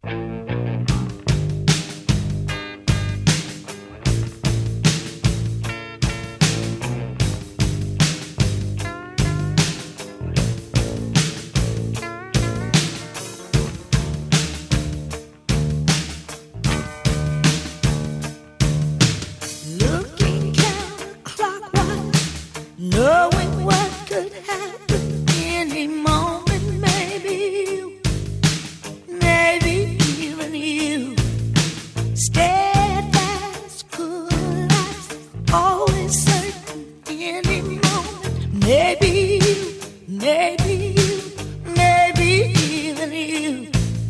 Knowing what could happen any moment, maybe you, maybe even you. Steadfast, cool life, always certain any moment, maybe you, maybe you, maybe even you.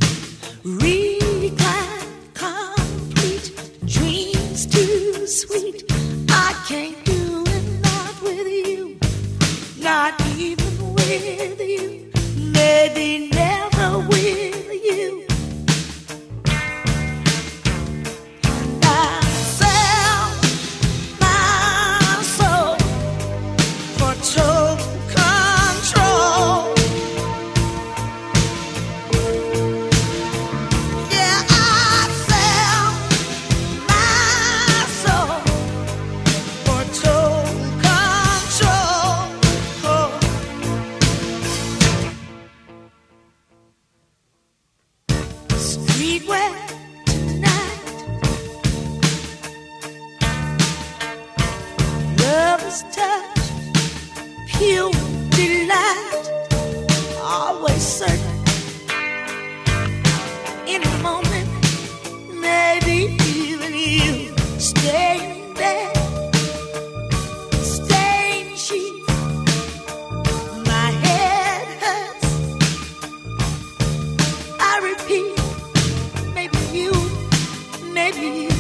Recline, complete, dreams too sweet. I can't do it, not with you, not even with you, maybe never with you. And I sell my soul for total control. Yeah, I sell my soul for total control. Streetwear tonight, lover's touch, pure delight, always certain in a moment, maybe even you. Stay in bed, stay in sheets, my head hurts, I repeat, maybe you, maybe you,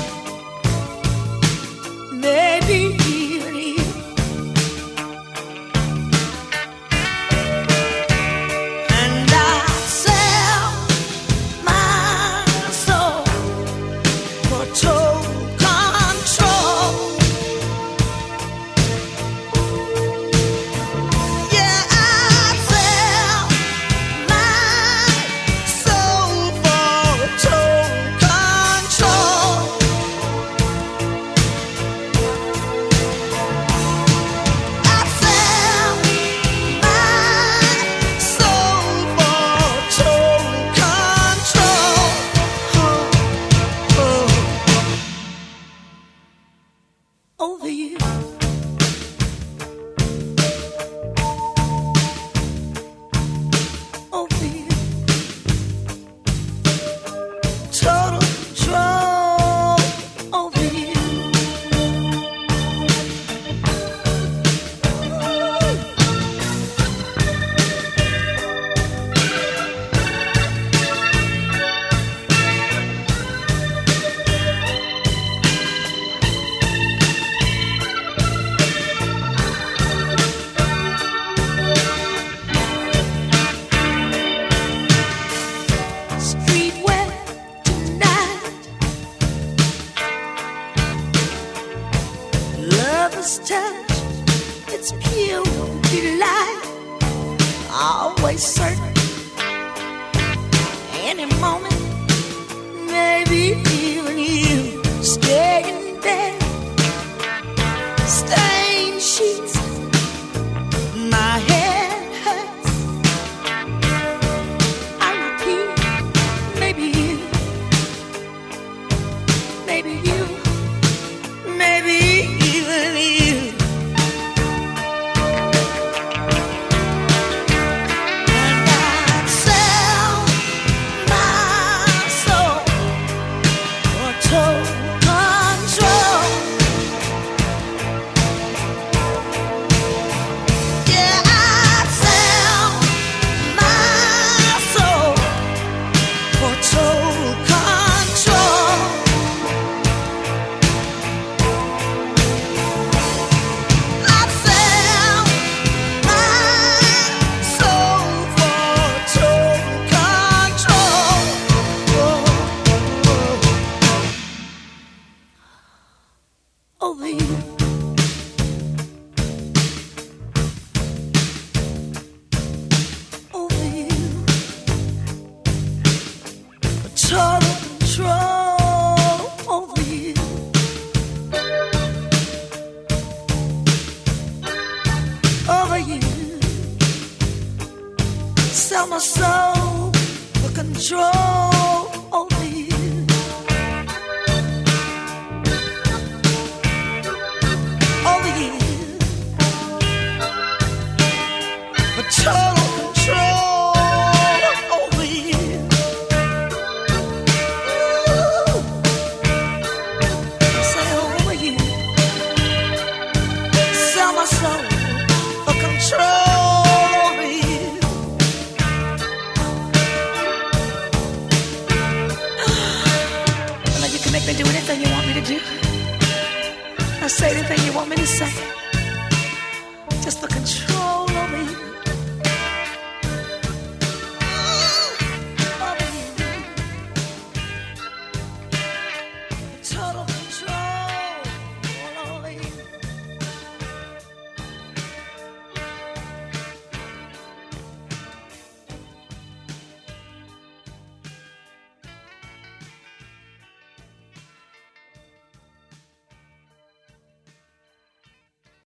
maybe even you. And I sell my soul for total control. Yeah, I sell my soul for total control. I sell my soul for total control. Over you. Over you. Total control over you. Streetwear tonight, lover's touch, it's pure delight, always certain any moment, maybe even you. Stay in bed, stay in sheets, my head hurts, I repeat, maybe you, maybe you, maybe even you. And I sell my soul total control over you. Over you. Sell my soul for control over you. Over you. For total control over you. Ooh. Say over you. Sell my soul for control over you. Well, you can make me do anything you want me to do. I say anything you want me to say. Just for control.